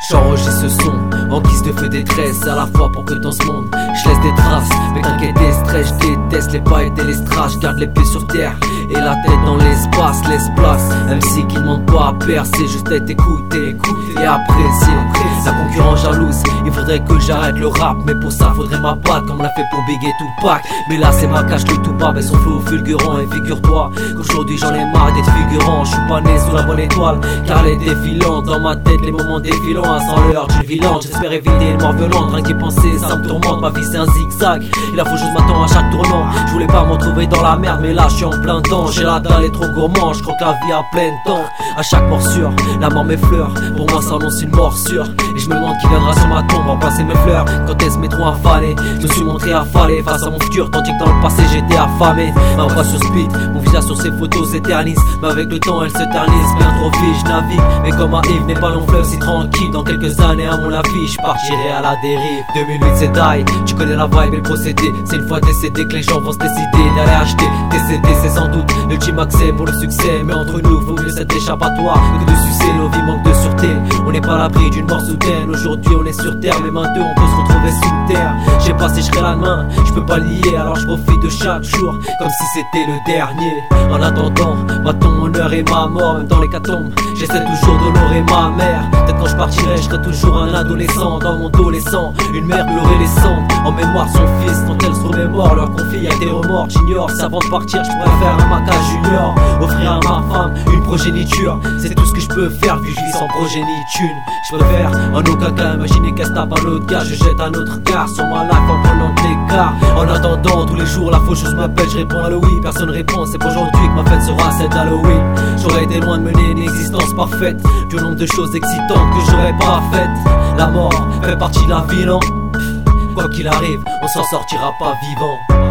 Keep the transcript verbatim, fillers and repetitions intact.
J'enregistre ce son en guise de feu détresse, à la fois pour que dans ce monde je laisse des traces. Mais t'inquiète et stress, je déteste les pailles et les strass. Je garde les pieds sur terre et la tête dans l'espace. Laisse place, M C qui demande pas à percer, juste être écouté, écouté et apprécié. La concurrence jalouse, il faudrait que j'arrête le rap, mais pour ça faudrait ma patte comme l'a fait pour Big et Tupac. Mais là c'est ma cache le tout pas, mais son flow fulgurant. Et figure-toi qu'aujourd'hui j'en ai marre d'être figurant. Je suis pas né sous la bonne étoile, car elle est défilante. Dans ma tête les moments défilants, à cent l'heure d'une violente. J'espère éviter une mort violente, rien qu'y penser ça me tourmente. Ma vie c'est un zigzag, et la faucheuse m'attend à chaque tournant. Je voulais pas m'en retrouver dans la merde, mais là je suis en plein temps. J'ai la dalle est trop gourmand, je croque la vie à plein temps. À chaque morsure, la mort m'effleure, pour moi ça annonce une morsure. Et je me demande qui viendra sur ma tombe remplacer mes fleurs. Quand elles se mettront affalées, je me suis montré affalé face à mon futur, tandis que dans le passé j'étais affamé. Ma voix sur speed, mon visage sur ses photos s'éternise, mais avec le temps elle se ternise. Bien trop vite je navigue, mais comme à Yves n'est pas long fleuve si tranquille. Dans quelques années à mon avis je partirai à la dérive. deux mille huit c'est die, tu connais la vibe et le procédé. C'est une fois décédé que les gens vont se décider d'aller acheter des C D. C'est sans doute l'ultime accès pour le succès, mais entre nous vaut mieux cet échappatoire que de sucer. Nos vies manquent de sûreté, on n'est pas à l'abri d'une mort soudaine. Aujourd'hui on est sur terre, mais maintenant on peut se retrouver sous terre. Je sais pas si je serai la main, je peux pas lier, alors je profite de chaque jour comme si c'était le dernier. En attendant, maintenant mon heure et ma mort, même dans l'hécatombe j'essaie toujours d'honorer ma mère. Peut-être quand je partirai je serai toujours un adolescent dans mon dos laissant une mère pleurer les cendres en mémoire son fils. Quand elle se remémore leur conflit a été remords, j'ignore si avant de partir je pourrais faire un maca junior, offrir à ma femme une progéniture. C'est tout ce que je peux faire vu que je vis sans progénitune. Je préfère en aucun cas imaginer qu'elle se tape un autre gars. Je jette un autre regard sur ma life en prenant de l'écart. En attendant tous les jours la faucheuse m'appelle, je réponds à oui, personne répond. C'est pour aujourd'hui que ma fête sera celle d'Halloween. J'aurais été loin de mener une existence parfaite, du nombre de choses excitantes que j'aurais pas faites. La mort fait partie de la vie, non? Quoi qu'il arrive, on s'en sortira pas vivant.